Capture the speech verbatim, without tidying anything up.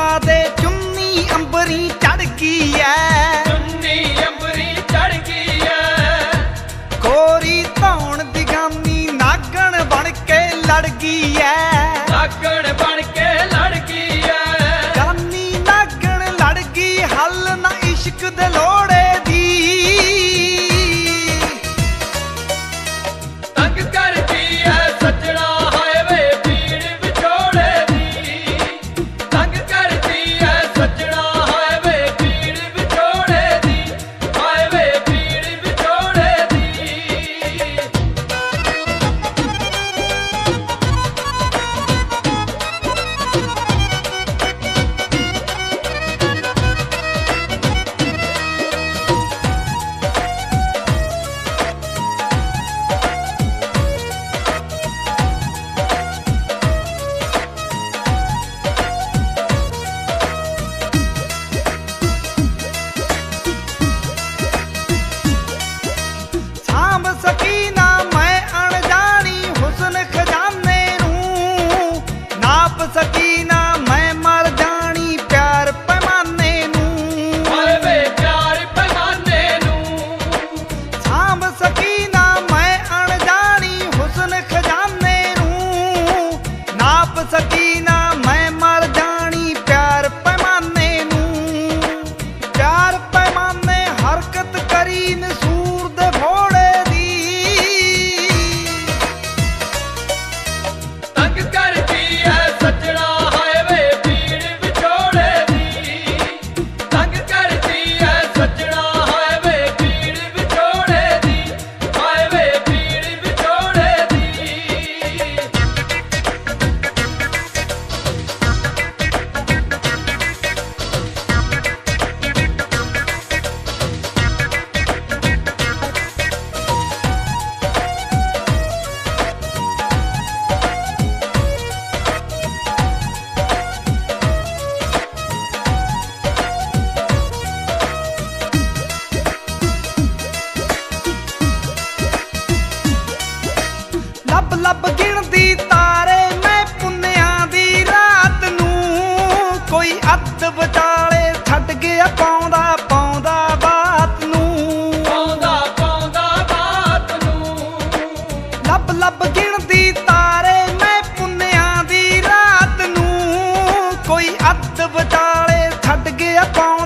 दे चुन्नी अंबरी चढ़ गई है, चुन्नी अंबरी चढ़ गई है। कोरी धौन दिगामी नागण बन के लड़ गई है, नागण बन के लड़ गई है। जानी नागण लड़ गई हल ना इश्क दे लोड़े दी, तंग करती है सजना हाय वे पीड़ विछोड़े दी, तंग करती है सजना हाय वे पीड़ विछोड़े दी, हाय वे पीड़ विछोड़े दी। सांभ सकी ना मैं अनजानी हुस्न खजाने नूं, नाप सकी ना मैं मर जानी प्यार पैमाने नूं, हाय वे प्यार पैमाने नूं। सांभ सकी ना मैं अनजानी हुस्न खजाने नूं, नाप सकी ना मैं मर जानी प्यार पैमाने नूं, प्यार पैमाने हरकत करी नसूर दे भोड़े दी, तंग करती है सजना हाय वे पीड़ विछोड़े दी, तंग करती है सजना हाय वे पीड़ विछोड़े दी, हाय वे पीड़ विछोड़े दी। लब लब गिणदी तारे मैं पुन्निया दी रात नूं, कोई अद विचाले छड्ड गया पाउंदा पाउंदा बात नूं, पाउंदा पाउंदा बात नूं। लब लब गिणदी तारे मैं पुन्निया दी रात नूं, कोई अद विचाले छड्ड गया पाउंदा